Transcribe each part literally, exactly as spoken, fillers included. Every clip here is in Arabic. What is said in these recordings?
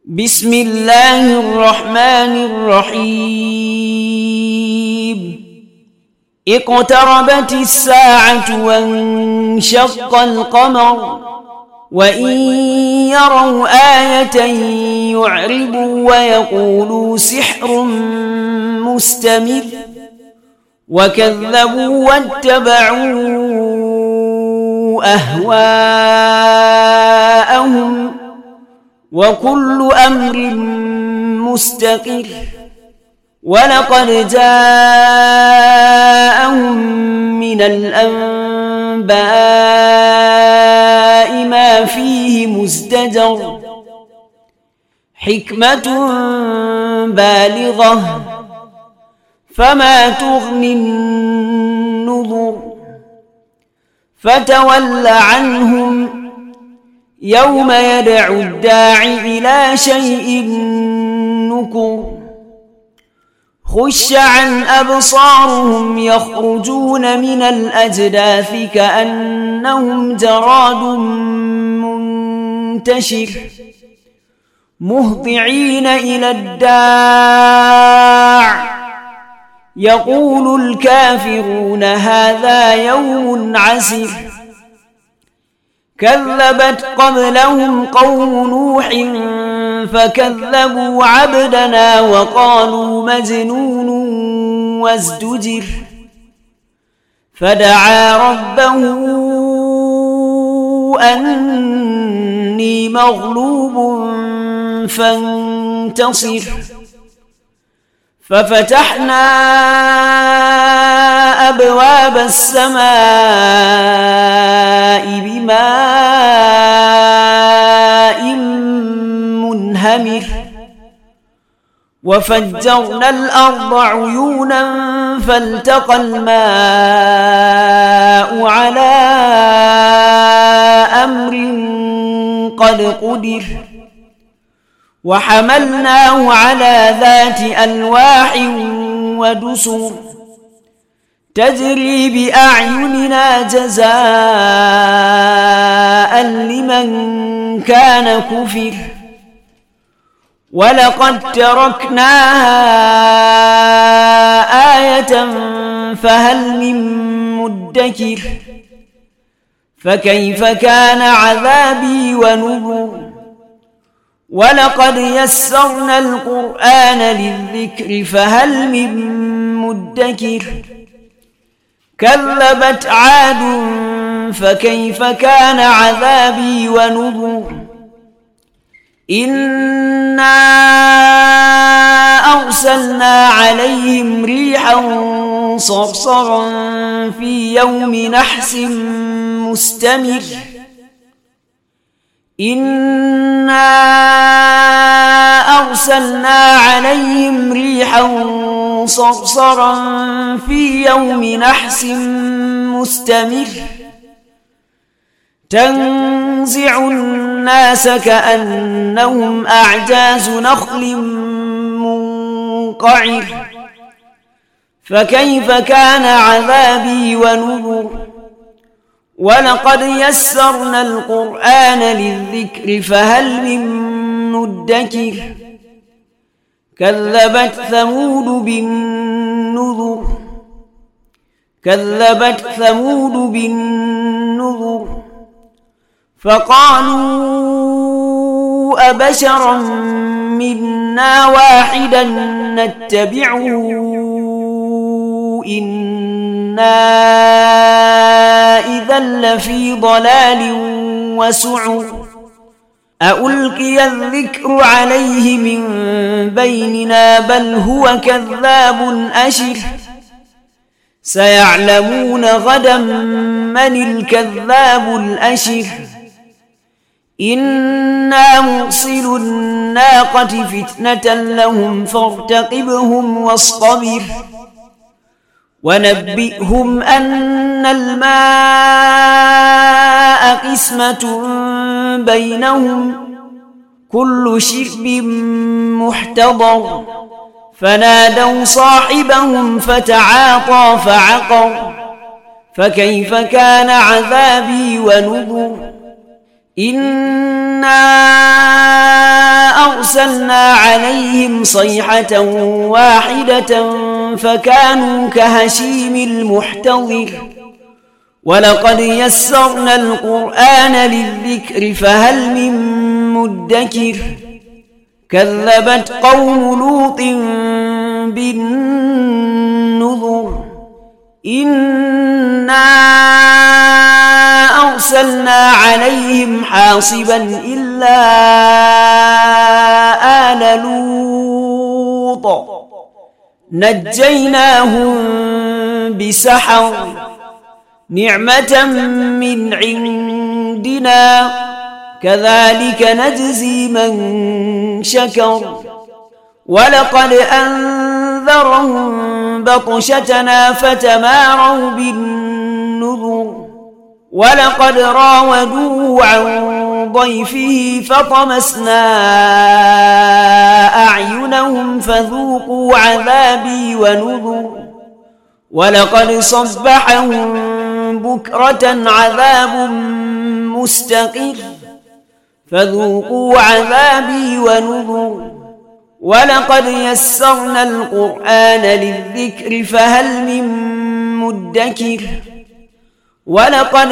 بسم الله الرحمن الرحيم اقتربت الساعة وانشق القمر وإن يروا آية يعرضوا ويقولوا سحر مستمر وكذبوا واتبعوا أهواءهم وكل أمر مستقر ولقد جاءهم من الأنباء ما فيه مزدجر حكمة بالغة فما تغني النذر فتول عنهم يوم يدعو الداعي إلى شيء نكر خش عن أبصارهم يخرجون من الأجداث كأنهم جراد منتشر مهطعين إلى الداع يقول الكافرون هذا يوم عسر كذبت قبلهم قوم نوح فكذبوا عبدنا وقالوا مجنون وازدجر فدعا ربه أني مغلوب فانتصر ففتحنا أبواب السماء بماء منهمر وفجرنا الأرض عيونا فالتقى الماء على أمر قد قدر وحملناه على ذات ألواح ودسر تجري بأعيننا جزاء لمن كان كفر ولقد تركناها آية فهل من مدكر فكيف كان عذابي ونذر ولقد يسرنا القرآن للذكر فهل من مدكر كذبت عاد فكيف كان عذابي ونذر إنا أرسلنا عليهم ريحا صرصرا في يوم نحس مستمر إنا أرسلنا عليهم ريحا صرصرا في يوم نحس مستمر تنزع الناس كأنهم أعجاز نخل منقعر فكيف كان عذابي ونذر ولقد يسرنا القرآن للذكر فهل من مدكر كذبت ثمود بالنذر كذبت ثمود بالنذر فقالوا أبشرا منا واحدا نتبعه إنا إذا لفي ضلال وسعر أألقي الذكر عليه من بيننا بل هو كذاب أشر سيعلمون غدا من الكذاب الأشر إنا مرسل الناقة فتنة لهم فارتقبهم واصطبر ونبئهم أن الماء قسمة بينهم كل شرب محتضر فنادوا صاحبهم فتعاطى فعقر فكيف كان عذابي ونذر إنا أرسلنا عليهم صيحة واحدة فكانوا كهشيم المحتضر ولقد يسرنا القرآن للذكر فهل من مدكر كذبت قوم لوط بالنذر إنا أرسلنا عليهم حاصبا إلا آل لوط نجيناهم بسحر نعمة من عندنا كذلك نجزي من شكر ولقد أنذرهم بطشتنا فتماروا بالنذر ولقد راودوه عن ضيفه فطمسنا أعينهم فذوقوا عذابي ونذر ولقد صبحهم بكرة عذاب مستقر فذوقوا عذابي ونذر ولقد يسرنا القرآن للذكر فهل من مدكر ولقد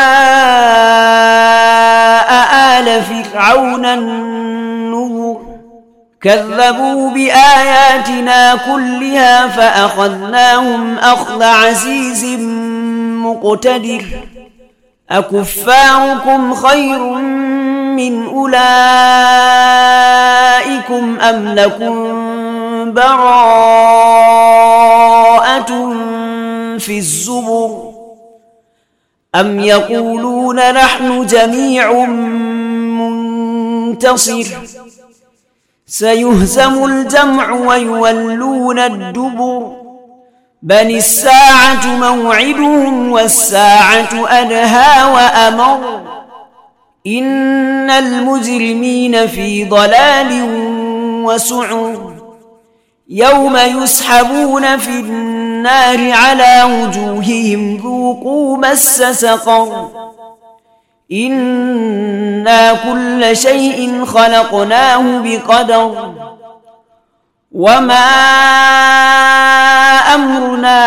جاء آل فرعون النذر كذبوا بآياتنا كلها فأخذناهم أخذ عزيز مقتدر أكفاركم خير من أولئكم أم لكم براءة في الزبر أم يقولون نحن جميع منتصر سيهزم الجمع ويولون الدبر بل الساعة موعدهم والساعة أدهى وأمر إن المجرمين في ضلال وسعر يوم يسحبون في النار على وجوههم ذوقوا مس سقر إنا كل شيء خلقناه بقدر وما أمرنا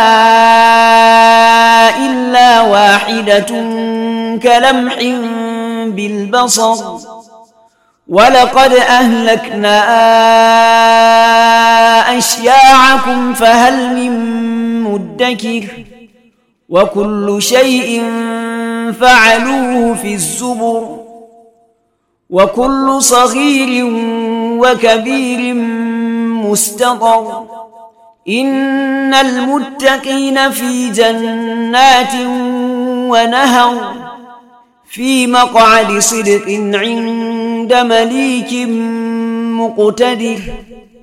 إلا واحدة كلمح بالبصر ولقد أهلكنا أشياعكم فهل من مدكر وكل شيء فعلوه في الزبر وكل صغير وكبير مستطر إن المتقين في جنات ونهر في مقعد صدق عند مليك مقتدر.